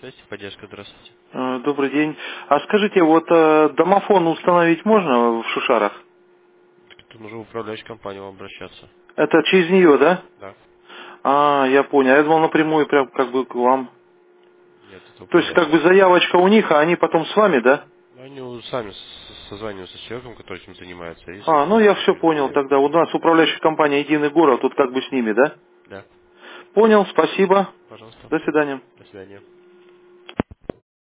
связь, поддержка, здравствуйте. Добрый день. А скажите, вот домофон установить можно в Шушарах? Тут нужно в управляющую компанию обращаться. Это через нее, да? Да. Я понял. Я думал напрямую прям как бы к вам. Нет, это То есть как бы управляющая. заявочка у них, а они потом с вами, да? Ну, они сами созваниваются с человеком, который этим занимается, и, Ну я соответственно, все понял утверждают. тогда. У нас управляющая компания «Единый город», тут как бы с ними, да? Да. Понял, спасибо. Пожалуйста. До свидания. До свидания.